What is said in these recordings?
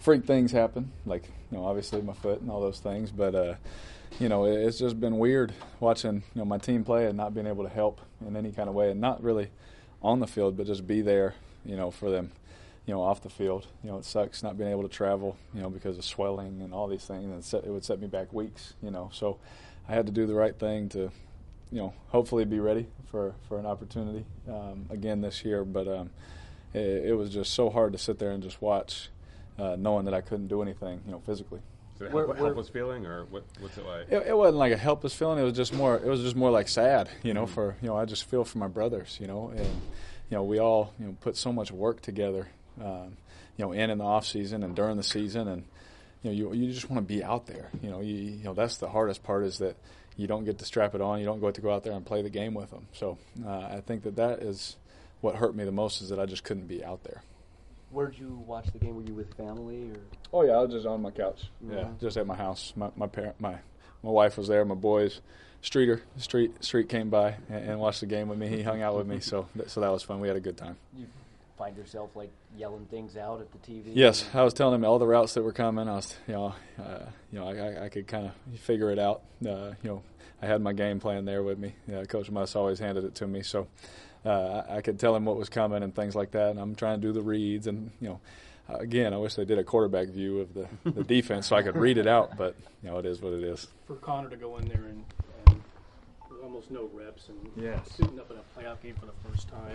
freak things happen, like, obviously my foot and all those things. But, it's just been weird watching, my team play and not being able to help in any kind of way, and not really on the field, but just be there, for them, off the field. It sucks not being able to travel, because of swelling and all these things, and it would set me back weeks, So I had to do the right thing to, hopefully be ready for an opportunity again this year. But it was just so hard to sit there and just watch, knowing that I couldn't do anything, physically. Is it a helpless feeling, or what's it like? It wasn't like a helpless feeling. It was just more like sad, for, I just feel for my brothers, and, we all, put so much work together, in the off season and during the season. And, you just want to be out there, that's the hardest part, is that you don't get to strap it on. You don't get to go out there and play the game with them. So I think that is what hurt me the most, is that I just couldn't be out there. Where did you watch the game? Were you with family or? Oh yeah, I was just on my couch. Mm-hmm. Yeah, just at my house. My wife was there. My boys, Street came by and watched the game with me. He hung out with me, so that was fun. We had a good time. You find yourself like yelling things out at the TV? Yes, I was telling him all the routes that were coming. I was, I could kind of figure it out. I had my game plan there with me. Coach Muss always handed it to me, so. I could tell him what was coming and things like that, and I'm trying to do the reads. And, again, I wish they did a quarterback view of the defense so I could read it out, but, it is what it is. For Connor to go in there and with almost no reps and suiting up in a playoff game for the first time,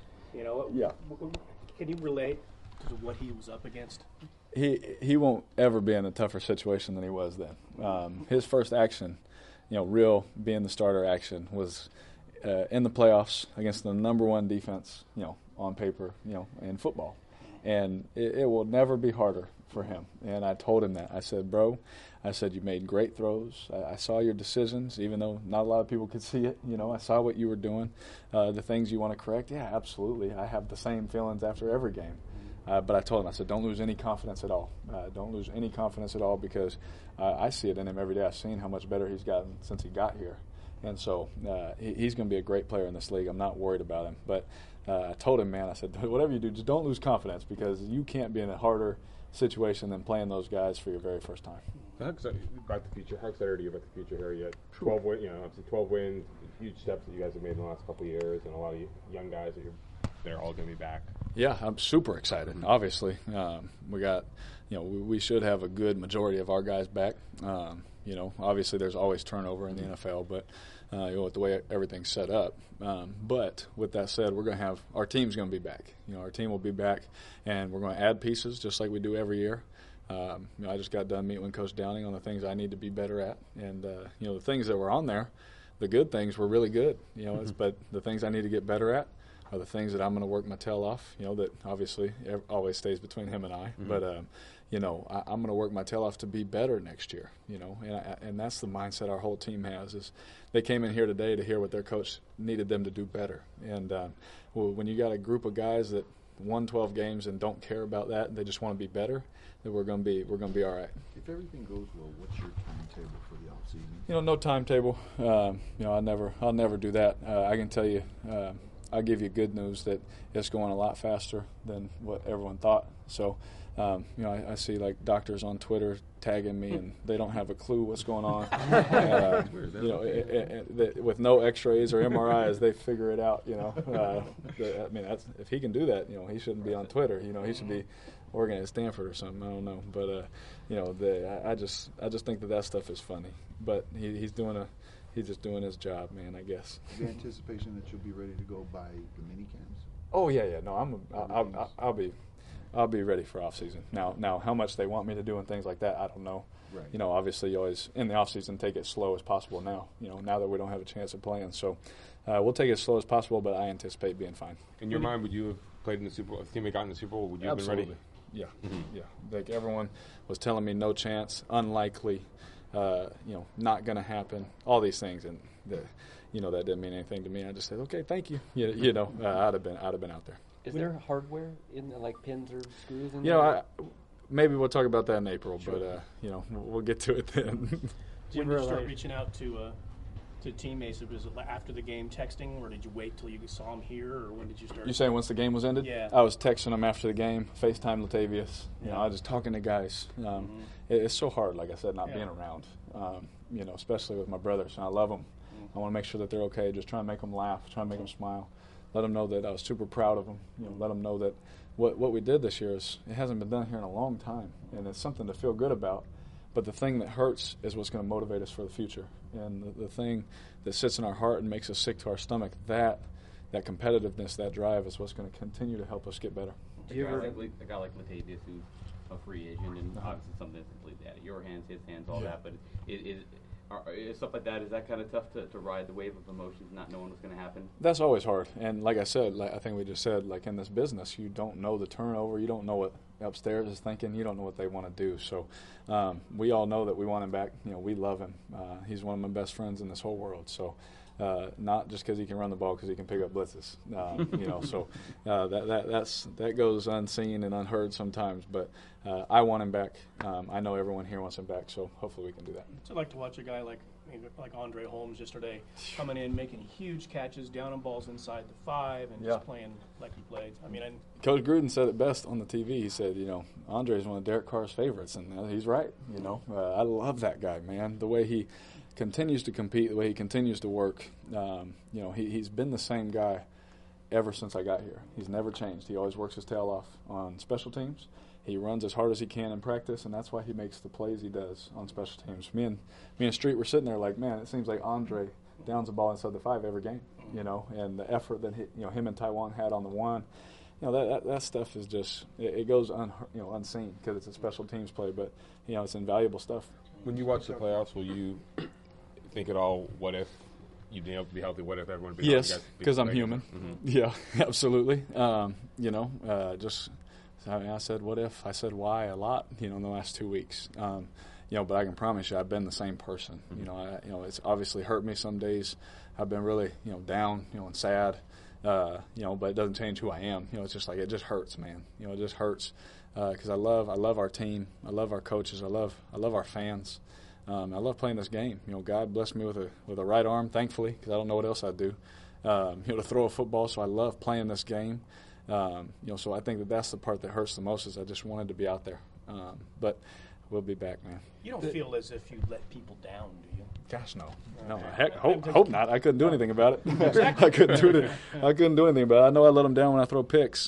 yeah. Can you relate to what he was up against? He won't ever be in a tougher situation than he was then. His first action, real being the starter action, was – in the playoffs against the number one defense, on paper, in football. And it will never be harder for him. And I told him that. I said, bro, you made great throws. I saw your decisions, even though not a lot of people could see it. I saw what you were doing. The things you want to correct, yeah, absolutely. I have the same feelings after every game. But I told him, I said, don't lose any confidence at all. Don't lose any confidence at all, because I see it in him every day. I've seen how much better he's gotten since he got here. And so he's going to be a great player in this league. I'm not worried about him. But I told him, man, I said, whatever you do, just don't lose confidence, because you can't be in a harder situation than playing those guys for your very first time. About the future, how excited are you about the future here? You had 12 wins, obviously 12 wins, huge steps that you guys have made in the last couple of years, and a lot of young guys they're all going to be back. Yeah, I'm super excited. Obviously, we got, we should have a good majority of our guys back. Obviously there's always turnover in the NFL, but with the way everything's set up. But with that said, our team's going to be back. Our team will be back, and we're going to add pieces just like we do every year. I just got done meeting with Coach Downing on the things I need to be better at, and the things that were on there, the good things were really good. But the things I need to get better at are the things that I'm going to work my tail off. That obviously always stays between him and I. Mm-hmm. But I'm going to work my tail off to be better next year. And that's the mindset our whole team has. Is they came in here today to hear what their coach needed them to do better. And when you got a group of guys that won 12 games and don't care about that, and they just want to be better, then we're going to be all right. If everything goes well, what's your timetable for the off season? No timetable. I'll never do that. I can tell you. I'll give you good news that it's going a lot faster than what everyone thought. So, I see like doctors on Twitter tagging me, and they don't have a clue what's going on. With no X-rays or MRIs, they figure it out. If he can do that, he shouldn't be on Twitter. He should be working at Stanford or something. I don't know, but I just think that stuff is funny. But he's just doing his job, man, I guess. Is there anticipation that you'll be ready to go by the mini camps? Oh yeah. No, I'll be ready for off season. Now, how much they want me to do and things like that, I don't know. Right. Obviously, you always in the off season take it slow as possible. Now that we don't have a chance of playing, so we'll take it as slow as possible. But I anticipate being fine. In your mind, would you have played in the Super Bowl? If the team had gotten the Super Bowl, would you have been ready? Yeah, yeah. Like everyone was telling me, no chance, unlikely. Not going to happen, all these things, and that didn't mean anything to me. I just said, okay, thank you. I'd have been out there. Is there hardware in like pins or screws in there? Maybe we'll talk about that in April, sure. But we'll get to it then. When you start reaching out to to teammates? Was it after the game texting, or did you wait till you saw him here, or when did you start? You saying once the game was ended? Yeah. I was texting them after the game, FaceTime Latavius. You know, I was just talking to guys. It's so hard, like I said, not being around. You know, especially with my brothers, and I love them. I want to make sure that they're okay. Just trying to make them laugh, trying to make them smile. Let them know that I was super proud of them. You know, let them know that what we did this year it hasn't been done here in a long time, and it's something to feel good about. But the thing that hurts is what's going to motivate us for the future. And the thing that sits in our heart and makes us sick to our stomach, that competitiveness, that drive is what's going to continue to help us get better. A guy like Latavius, who's a free agent, and obviously something that's completely out of your hands, his hands, all that. But is stuff like that, is that kind of tough to ride the wave of emotions, not knowing what's going to happen? That's always hard. And like I said, I think we just said, like in this business, you don't know the turnover. You don't know what upstairs is thinking. You don't know what they want to do. So we all know that we want him back. You know, we love him. He's one of my best friends in this whole world. So not just because he can run the ball, because he can pick up blitzes. You know, so that goes unseen and unheard sometimes. But I want him back. I know everyone here wants him back. So hopefully we can do that. So I'd like to watch a guy like Andre Holmes yesterday, coming in, making huge catches, down on balls inside the 5, and just playing like he played. I mean, Coach Gruden said it best on the TV. He said, you know, Andre is one of Derek Carr's favorites, and he's right. You know, I love that guy, man. The way he continues to compete, the way he continues to work. You know, he's been the same guy ever since I got here. He's never changed. He always works his tail off on special teams. He runs as hard as he can in practice, and that's why he makes the plays he does on special teams. Me and Street were sitting there like, man, it seems like Andre downs the ball inside the 5 every game, you know, and the effort that him and Taiwan had on the 1, you know, that stuff is just it goes unseen because it's a special teams play, but you know, it's invaluable stuff. When you watch the playoffs, will you think at all, what if you'd be able to be healthy? What if everyone would be healthy? Yes, because I'm human. Mm-hmm. Yeah, absolutely. You know, I said, what if? I said, why a lot, you know, in the last 2 weeks. You know, but I can promise you I've been the same person. You know, it's obviously hurt me some days. I've been really, you know, down, you know, and sad, you know, but it doesn't change who I am. You know, it's just like, it just hurts, man. You know, it just hurts because I love our team. I love our coaches. I love our fans. I love playing this game. You know, God blessed me with a right arm, thankfully, because I don't know what else I'd do. You know, to throw a football, so I love playing this game. You know, so I think that's the part that hurts the most is I just wanted to be out there. But we'll be back, man. You don't feel as if you let people down, do you? Gosh, no. No, heck, hope not. I couldn't do anything about it. I couldn't do anything about it. I know I let them down when I throw picks,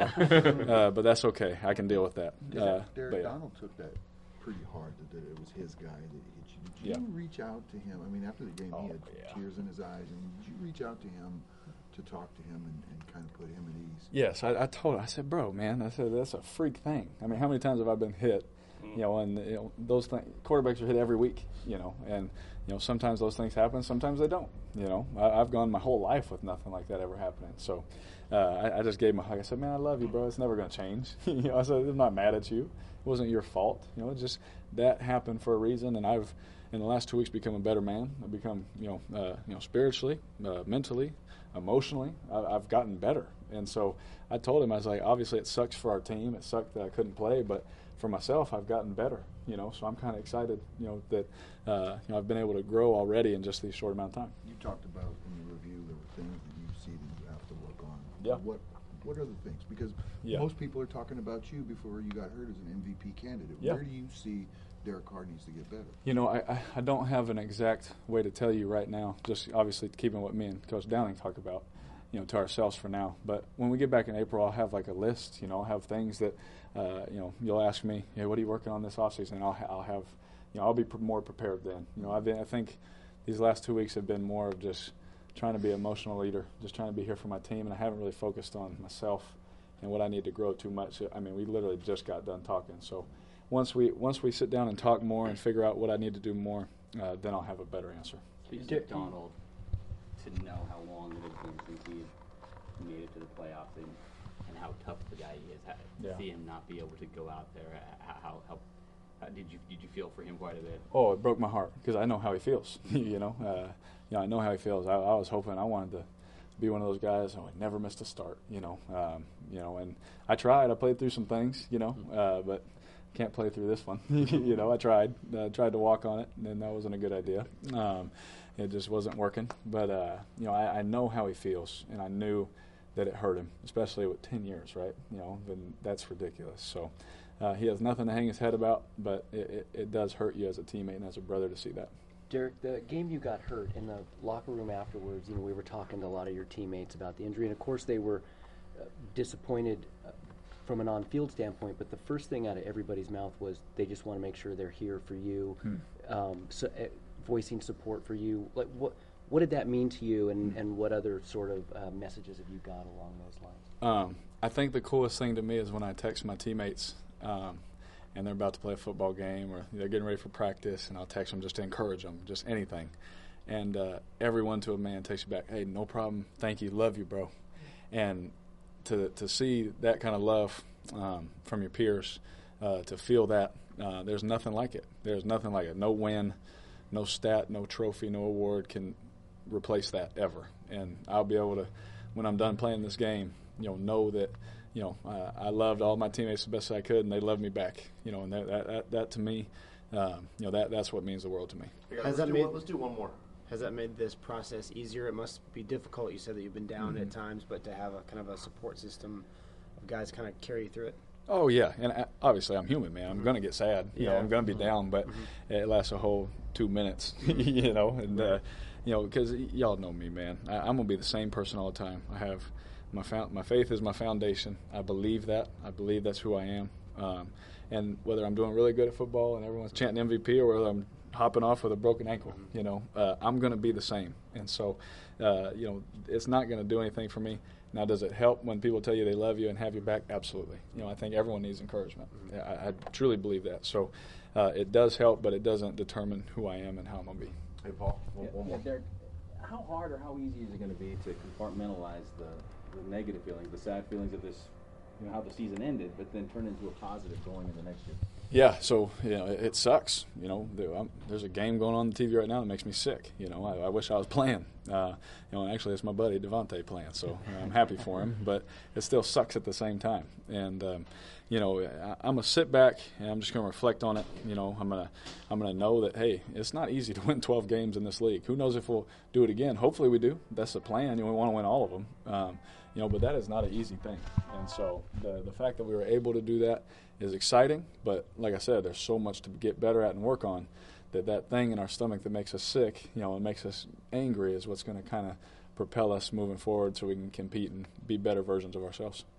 but that's okay. I can deal with that. Derek Donald took that pretty hard, that it was his guy that hit you. Did you reach out to him? I mean, after the game, he had tears in his eyes. And did you reach out to him to talk to him and kind of put him at ease? Yes, I told him. I said, bro, man, I said, that's a freak thing. I mean, how many times have I been hit? You know, and you know, those things, quarterbacks are hit every week, you know, and you know, sometimes those things happen, sometimes they don't. You know, I've gone my whole life with nothing like that ever happening. So I just gave him a hug. I said, man, I love you, bro. It's never going to change. You know, I said, I'm not mad at you. It wasn't your fault. You know, it just that happened for a reason, and I've in the last 2 weeks become a better man. I've become, you know, spiritually, mentally, emotionally. I've gotten better, and so I told him, I was like, obviously it sucks for our team. It sucked that I couldn't play, but for myself, I've gotten better, you know, so I'm kind of excited, you know, that you know, I've been able to grow already in just this short amount of time. You talked about in your review there were things that you see that you have to work on. Yeah. What are the things? Because most people are talking about you before you got hurt as an MVP candidate. Yeah. Where do you see Derek Carr needs to get better? You know, I don't have an exact way to tell you right now, just obviously keeping what me and Coach Downing talk about, you know, to ourselves for now. But when we get back in April, I'll have like a list, you know, I'll have things that, you know, you'll ask me, hey, what are you working on this offseason? And I'll have, you know, I'll be more prepared then. You know, I think these last 2 weeks have been more of just trying to be an emotional leader, just trying to be here for my team, and I haven't really focused on myself and what I need to grow too much. I mean, we literally just got done talking. So once we sit down and talk more and figure out what I need to do more, then I'll have a better answer. Speaking of Donald, to know how long it has been since he made it to the playoffs and how tough the guy is, to see him not be able to go out there, how did you feel for him quite a bit? Oh, it broke my heart because I know how he feels. You know, I know how he feels. I was hoping I wanted to be one of those guys who never missed a start. You know, and I tried. I played through some things. You know, but can't play through this one. You know, I tried to walk on it, and that wasn't a good idea. it just wasn't working. But you know, I know how he feels, and I knew that it hurt him, especially with 10 years, right? You know, then that's ridiculous. So he has nothing to hang his head about, but it does hurt you as a teammate and as a brother to see that. Derek, the game you got hurt, in the locker room afterwards, you know, we were talking to a lot of your teammates about the injury, and of course they were disappointed from an on-field standpoint, but the first thing out of everybody's mouth was they just want to make sure they're here for you, voicing support for you. Like, what did that mean to you, and what other sort of messages have you got along those lines? I think the coolest thing to me is when I text my teammates and they're about to play a football game or they're getting ready for practice, and I'll text them just to encourage them, just anything. And everyone to a man texts you back, hey, no problem, thank you, love you, bro. And to see that kind of love from your peers, to feel that, there's nothing like it. There's nothing like it. No win, no stat, no trophy, no award can replace that ever. And I'll be able to, when I'm done playing this game, know that, I loved all my teammates the best I could, and they loved me back. And that to me, that's what means the world to me. Let's do one more. Has that made this process easier? It must be difficult. You said that you've been down at times, but to have a kind of a support system of guys kind of carry you through it. Oh yeah, and obviously I'm human, man. I'm going to get sad. I'm going to be down, but it lasts a whole 2 minutes. And because y'all know me, man. I'm going to be the same person all the time. I have my faith is my foundation. I believe that. I believe that's who I am. And whether I'm doing really good at football and everyone's chanting MVP, or whether I'm hopping off with a broken ankle, I'm going to be the same. And so, it's not going to do anything for me. Now, does it help when people tell you they love you and have you back? Absolutely. I think everyone needs encouragement. I truly believe that. So it does help, but it doesn't determine who I am and how I'm going to be. Hey, Paul, one more. Derek, how hard or how easy is it going to be to compartmentalize the negative feelings, the sad feelings of this, how the season ended, but then turn into a positive going into next year? Yeah, so it sucks. There's a game going on TV right now that makes me sick. I wish I was playing. Actually, it's my buddy Devontae playing, so I'm happy for him. But it still sucks at the same time. And I'm gonna sit back and I'm just gonna reflect on it. I'm gonna know that hey, it's not easy to win 12 games in this league. Who knows if we'll do it again? Hopefully we do. That's the plan. We want to win all of them. But that is not an easy thing. And so the fact that we were able to do that is exciting. But like I said, there's so much to get better at and work on. That thing in our stomach that makes us sick, and makes us angry, is what's going to kind of propel us moving forward so we can compete and be better versions of ourselves.